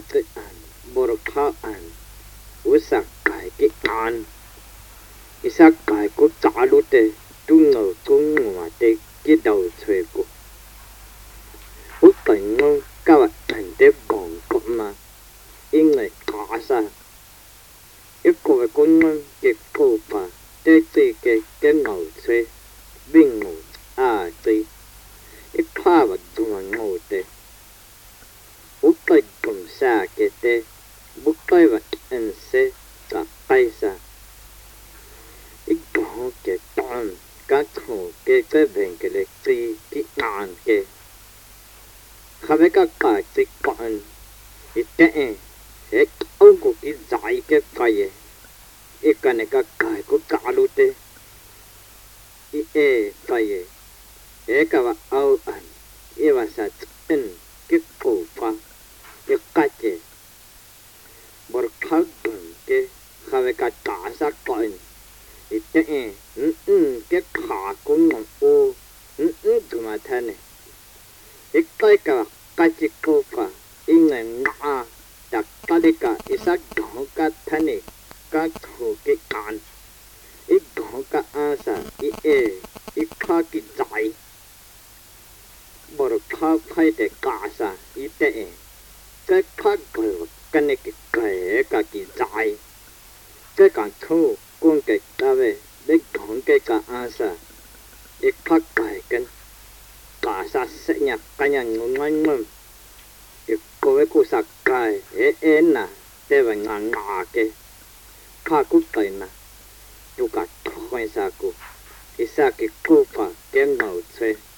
cái ăn bồ khao ăn u sa cái ăn isa cái cô trả luôn thế tu ngầu cũng ngồi thế cái đầu thuê cô u cảnh ngon các bạn thành thế còn cũng mà in này cả sa ít cô về con ngon cái cô bà thế thì cái ngầu thuê bình ngầu thì ít khoa và tuần ngầu thế u cái cũng sa cái thế u cái và anh sẽ cả tay sa ít có cái tan các thổ cái bên cái lịch sử cái ngàn cái khá với các cái con ít cái hết ông của cái giải cái này các cái của cả luôn thế ít cái và ao ăn và sát in cái cổ phá cái bor khát đường cái khá với các cả sát con ít cái khá cũng ngon ô tụi mà thế này ít cái chỉ cổ phá in này ngã đặt cái sát đó cái thế này cái thổ cái can ít đó cái asa ít khá cái giải bor khá phải để cả sa ít cái khá cái này cái giải cái càng thô con cái ta về để đón cái asa ít khá cái cả sa sẽ nhặt cái nhà ngon ngon cô với cô sạc cái nè để vào ngà cái khá cút cái nè chú cả thôi sa cô cái sa cái cô phà cái ngầu thuê